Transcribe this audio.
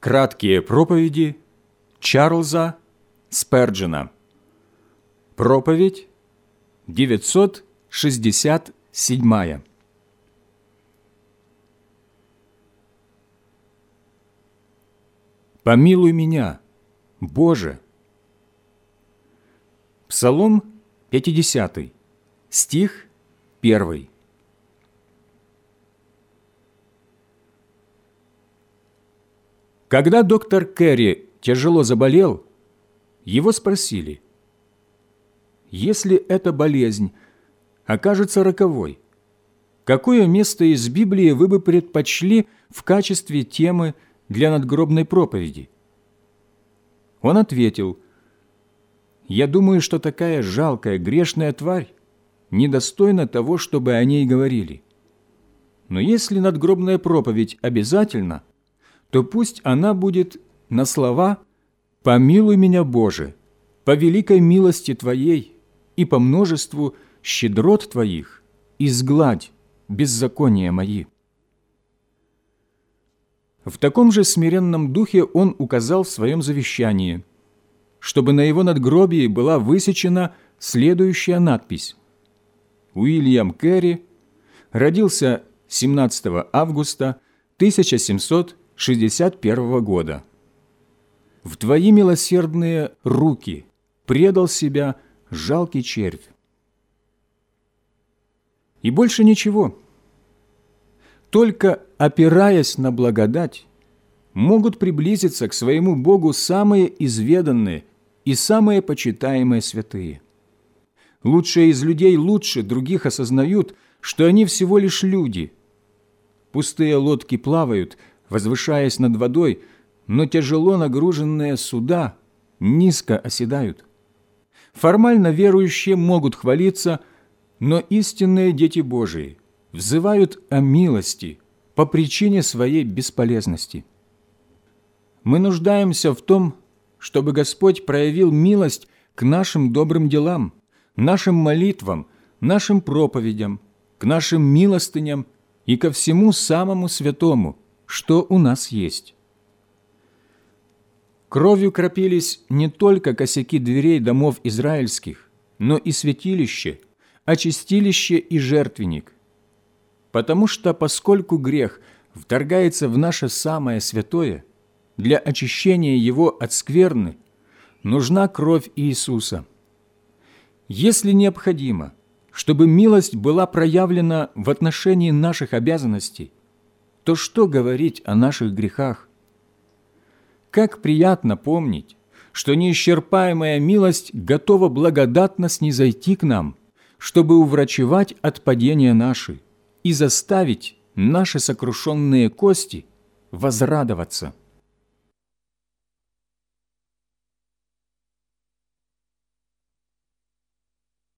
Краткие проповеди Чарльза Сперджена. Проповедь 967. «Помилуй меня, Боже». Псалом 50, стих 1. Когда доктор Керри тяжело заболел, его спросили: если эта болезнь окажется роковой, какое место из Библии вы бы предпочли в качестве темы для надгробной проповеди? Он ответил: я думаю, что такая жалкая, грешная тварь недостойна того, чтобы о ней говорили. Но если надгробная проповедь обязательна, то пусть она будет на слова «Помилуй меня, Боже, по великой милости Твоей и по множеству щедрот Твоих, изгладь беззакония мои». В таком же смиренном духе он указал в своем завещании, чтобы на его надгробии была высечена следующая надпись: Уильям Керри родился 17 августа 1761 года. В Твои милосердные руки предал себя жалкий червь. И больше ничего. Только опираясь на благодать, могут приблизиться к своему Богу самые изведанные и самые почитаемые святые. Лучшие из людей лучше других осознают, что они всего лишь люди. Пустые лодки плавают, возвышаясь над водой, но тяжело нагруженные суда низко оседают. Формально верующие могут хвалиться, но истинные дети Божии взывают о милости по причине своей бесполезности. Мы нуждаемся в том, чтобы Господь проявил милость к нашим добрым делам, нашим молитвам, нашим проповедям, к нашим милостыням и ко всему самому святому, что у нас есть. Кровью кропились не только косяки дверей домов израильских, но и святилище, очистилище и жертвенник. Потому что, поскольку грех вторгается в наше самое святое, для очищения его от скверны нужна кровь Иисуса. Если необходимо, чтобы милость была проявлена в отношении наших обязанностей, то что говорить о наших грехах? Как приятно помнить, что неисчерпаемая милость готова благодатно снизойти к нам, чтобы уврачевать от падения наши и заставить наши сокрушенные кости возрадоваться.